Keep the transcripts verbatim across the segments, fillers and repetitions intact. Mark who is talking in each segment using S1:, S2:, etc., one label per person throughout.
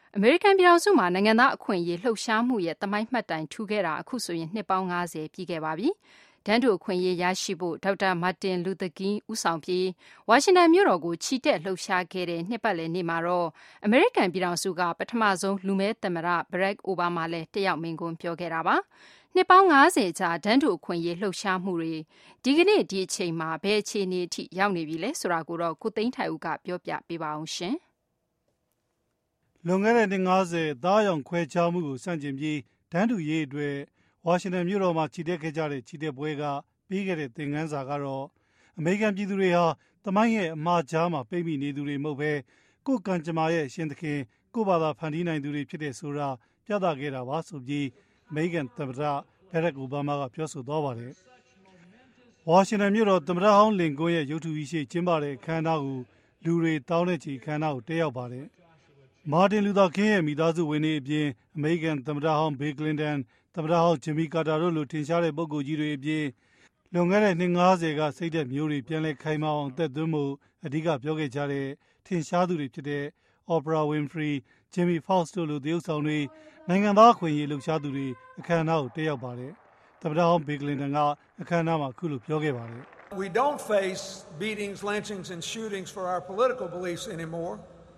S1: အမေရိကန်ပြည်ထောင်စုမှာနိုင်ငံသားအခွင့်အရေးလှုပ်ရှားမှုရဲ့သမိုင်းမှတ်တိုင်ထူခဲ့တာအခုဆိုရင်နှစ်ပေါင်း၅၀ပြည့်ခဲ့ပါပြီ။တန်းတူအခွင့်အရေးရရှိဖို့ဒေါက်တာမာတင်လူသာကင်းဦးဆောင်ပြီးဝါရှင်တန်မြို့တော်ကိုချီတက်လှုပ်ရှားခဲ့တဲ့နှစ်ပတ်လည်နေ့မှာတော့အမေရိကန်ပြည်ထောင်စုကပထမဆုံးလူမဲသမ္မတဘရက်အိုဘားမားလည်းတက်ရောက်မိန့်ခွန်းပြောခဲ့တာပါ။နှစ်ပေါင်း၅၀ကြာတန်းတူအခွင့်အရေးလှုပ်ရှားမှုတွေဒီကနေ့ဒီအချိန်မှာဘယ်အခြေအနေအထိရောက်နေပြီလဲဆိုတာကိုတော့ကိုသိန်းထိုင်ဦးကပြောပြပေးပါအောင်ရှင်
S2: ။လွန်ခဲ့တဲ့နှစ်၅၀သားရောင်ခွဲခြားမှုကိုစန့်ကျင်ပြီးတန်းတူရေးအတွက်ဝါရှင်တန်မြို့တော်မှာချီတက်ခဲ့ကြတဲ့ချီတက်ပွဲကပြီးခဲ့တဲ့သင်ခန်းစာကတော့အမေရိကန်ပြည်သူတွေဟာသမိုင်းရဲ့အမှားကြားမှာပိတ်မိနေသူတွေမဟုတ်ဘဲကိုယ်ကံကြမ္မာရဲ့ရှင်သခင်ကိုယ့်ဘာသာဖန်တီးနိုင်သူတွေဖြစ်တဲ့ဆိုတာပြသခဲ့တာပါဆိုပြီးအမေရိကန်သမ္မတဘရက်အိုဘားမားကပြောဆိုသွားပါတယ်။ဝါရှင်တန်မြို့တော်သမ္မတဟောင်းလင်ကွန်းရဲ့ရုပ်ထုကြီးရှိကျင်းပတဲ့အခမ်းအနားကိုလူတွေတောင်းတဲ့ချီအခမ်းအနားကိုတက်ရောက်ပါတယ်။မာတင်လူသာကင်းရဲ့မိသားစုဝင်တွေအပြင်အမေရိကန်သမ္မတဟောင်းဘေကလင်တန်သမ္မတဟောင်းဂျင်မီကာတာတို့လိုထင်ရှားတဲ့ပုဂ္ဂိုလ်ကြီးတွေအပြင်လွန်ခဲ့တဲ့နှစ်၅၀ကစိတ်သက်မျိုးတွေပြန်လည်ခိုင်မာအောင်သက်သွင်းမှုအဓိကပြောခဲ့ကြတဲ့ထင်ရှားသူတွေဖြစ်တဲ့အော်ပရာဝင်းဖရီဂျင်မီဖောက်စ်တို့လိုသရုပ်ဆောင်တွေနိုင်ငံသားအခွင့်အရေးလှုပ်ရှားသူတွေအခမ်းအနားကိုတက်ရောက်ပါတယ်။သမ္မတဟောင်းဘေကလင်တန်ကအခမ်းအနားမှာအခုလိုပြောခဲ့ပါတယ်။
S3: We don't face beatings, lynchings and shootings for our political beliefs anymore.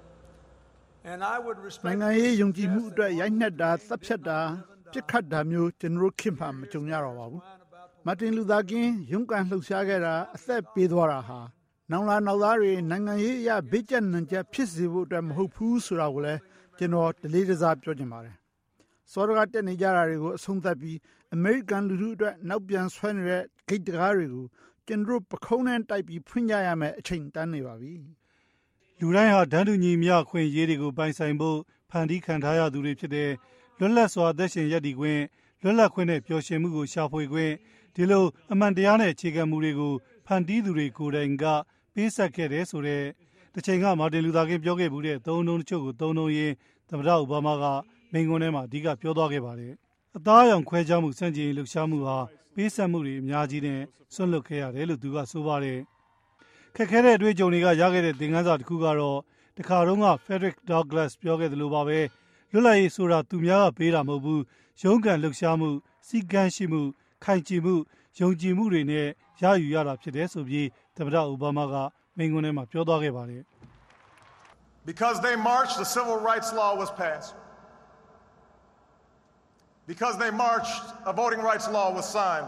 S3: And I would respect
S4: နိုင်ငံရေးယုံကြည်မှုအတွက်ရိုက်နှက်တာတပ်ဖြတ်တာပြစ်ခတ်တာမျိုးကျွန်တော်ခင်မှမကြုံရတော့ပါဘူး။မာတင်လူသာကင်းရုန်းကန်လှုပ်ရှားခဲ့တာအသက်ပေးသွားတာဟာနောင်လာနောက်သားတွေနိုင်ငံရေးအရာဘေးကျနှံချက်ဖြစ်စေဖို့အတွက်မဟုတ်ဘူးဆိုတာကိုလည်းကျွန်တော်တလေးတစားပြောချင်ပါတယ်။စောဒကတက်နေကြတာတွေကိုအဆုံးသတ်ပြီးအမေရိကန်လူထုအတွက်နောက်ပြန်ဆွဲနေတဲ့ဂိတ်တကားတွေကိုကျွန်တော်ပခုံးနဲ့တိုက်ပြီးဖွင့်ကြရမယ်အချိန်တန်းနေပါပြီ
S2: ။လူတိုင်းဟာတန်းတူညီမျှခွင့်ရေးတွေကိုပိုင်ဆိုင်ဖို့ဖန်တီးခံထားရသူတွေဖြစ်တဲ့လွတ်လပ်စွာသက်ရှင်ရည်တည်ခွင့်လွတ်လပ်ခွင့်နဲ့ပျော်ရွှင်မှုကိုရှာဖွေခွင့်ဒီလိုအမှန်တရားနဲ့အခြေခံမှုတွေကိုဖန်တီးသူတွေကိုယ်တိုင်ကပေးဆက်ခဲ့တယ်ဆိုတဲ့တစ်ချိန်ကမာတင်လူသာကင်းပြောခဲ့မှုတဲ့သုံးနှုန်းတချို့ကိုသုံးနှုန်းရင်းသမ္မတအိုဘားမားကမိန့်ခွန်းထဲမှာအဓိကပြောသွားခဲ့ပါတယ်။အသားအရောင်ခွဲခြားမှုစန့်ကျင်လှုပ်ရှားမှုဟာပေးဆက်မှုတွေအများကြီးနဲ့ဆွန့်လွတ်ခဲ့ရတယ်လို့သူကဆိုပါတယ်။ခက်ခဲတဲ့အတွေ့အကြုံတွေကရခဲ့တဲ့သင်ခန်းစာတစ်ခုကတော့တခါတုန်းက Frederick Douglass ပြောခဲ့သလိုပါပဲလွတ်လပ်ရေးဆိုတာသူများကပေးတာမဟုတ်ဘူးရုန်းကန်လှုပ်ရှားမှုစီကံရှိမှုခိုင်ကြည်မှုယုံကြည်မှုတွေနဲ့ရယူရတာဖြစ်တယ်ဆိုပြီးသမ္မတအိုဘားမားကမိန့်ခွန်းထဲမှာပြောသွားခဲ့ပါတယ်
S5: Because they marched, the civil rights law was passed. Because they marched, a voting rights law was signed.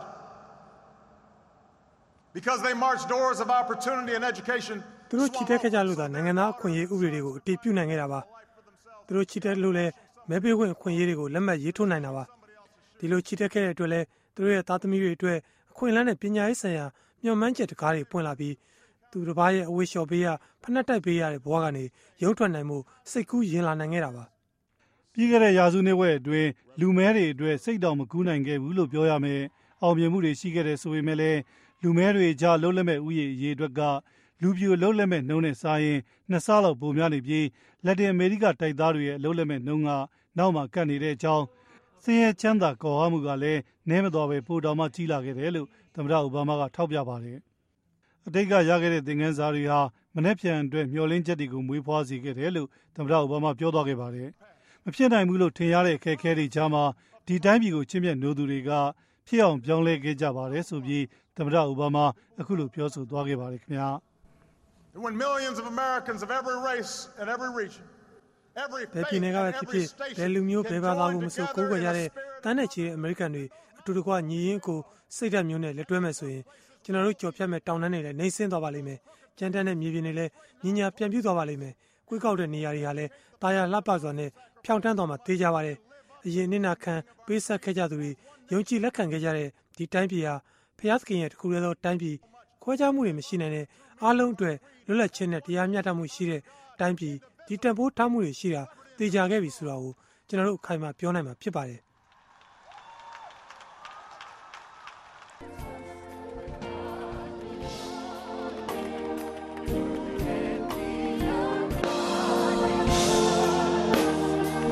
S5: Because they marched, doors of opportunity and education.
S6: သူတို့ချီတက်ခဲ့ကြလို့သာနိုင်ငံသားအခွင့်အရေးဥပဒေတွေကိုအတည်ပြုနိုင်ခဲ့တာပါသူတို့ချီတက်လို့လည်းမဲပေးခွင့်အခွင့်အရေးတွေကိုလက်မှတ်ရေးထိုးနိုင်တာပါဒီလိုချီတက်ခဲ့တဲ့အတွက်လည်းသူတို့ရဲ့သားသမီးတွေအတွက်အခွင့်အလမ်းနဲ့ပညာရေးဆိုင်ရာမျှော်မှန်းချက်တကားတွေပွင့်လာပြီးသူတစ်ပါးရဲ့အဝေးလျှော်ပေးရဖနှက်တိုက်ပေးရတဲ့ဘဝကနေရုန်းထွက်နိုင်မှုစိတ်ကူးရင်လာနိုင်ခဲ့တာပါ
S2: ပြီးခဲ့တဲ့ရာစုနှစ်ဝက်အတွင်းလူမဲတွေအတွက်စိတ်တော်မကူးနိုင်ခဲ့ဘူးလို့ပြောရမယ်အောင်မြင်မှုတွေရှိခဲ့တဲ့ဆိုပေမဲ့လည်းလူမဲတွေကြားလုံးလက်မဲ့ဥယျာဉ်အရေးအတွက်ကလူပြိုလုံးလက်မဲ့နှုံးနဲ့စားရင်နှစ်ဆလောက်ပိုများနေပြီးလက်တင်အမေရိကတိုက်သားတွေရဲ့လုံးလက်မဲ့နှုံးကနောက်မှာကပ်နေတဲ့အကြောင်းဆင်းရဲချမ်းသာကော်ဟမှုကလည်းနည်းမတော်ပဲပိုတော်မှကြီးလာခဲ့တယ်လို့သမ္မတအိုဘားမားကထောက်ပြပါတယ်အတိတ်ကရခဲ့တဲ့သင်ခန်းစာတွေဟာမနှက်ပြန်အတွက်မျှော်လင့်ချက်တွေကိုမွေးဖွားစေခဲ့တယ်လို့သမ္မတအိုဘားမားပြောသွားခဲ့ပါတယ်မဖြစ်နိုင်ဘူးလို့ထင်ရတဲ့အခက်အခဲတွေကြားမှာဒီတိုင်းပြည်ကိုချင်းမြတ်နိုးသူတွေကဖြစ်အောင်ပြောင်းလဲခဲ့ကြပါတယ်ဆိုပြီးသမ္မတအိုဘားမားအခုလိုပြောဆိုသွားခဲ့ပါတယ်ခင်ဗျာ
S5: When millions of Americans of every race and every region, every faith and every station
S6: ဘယ်လူမျိုးဘယ်ဘာသာကိုမဆိုကိုးကွယ်ကြတဲ့တန်းနဲ့ချီတဲ့အမေရိကန်တွေအတူတကွညီရင်းကိုစိတ်ဓာတ်မျိုးနဲ့လက်တွဲမယ်ဆိုရင်ကျွန်တော်တို့ကြော်ဖြတ်မဲ့တောင်တန်းတွေလည်းနှိမ့်ဆင်းသွားပါလိမ့်မယ်။ကြမ်းတမ်းတဲ့မြေပြင်တွေလည်းညင်ညာပြန်ပြူသွားပါလိမ့်မယ်။ကိုယ်ကောက်တဲ့နေရာတွေဟာလည်းတာယာလှပစွာနဲ့ဖြောင်တန်းသွားမှသိကြပါတယ်။အရင်နှစ်နာခံပေးဆက်ခဲ့ကြသူတွေယုံကြည်လက်ခံခဲ့ကြတဲ့ဒီတိုင်းပြည်ဟာဖျားသခင်ရဲ့တခုတည်းသောတိုင်းပြည်ခွဲခြားမှုတွေမရှိနိုင်တဲ့အားလုံးအတွက်လွတ်လပ်ခြင်းနဲ့တရားမျှတမှုရှိတဲ့တိုင်းပြည်ဒီတန်ဖိုးထားမှုတွေရှိတာသိကြခဲ့ပြီဆိုတာကိုကျွန်တော်တို့အခိုင်အမာပြောနိုင်မှာဖြစ်ပါတယ်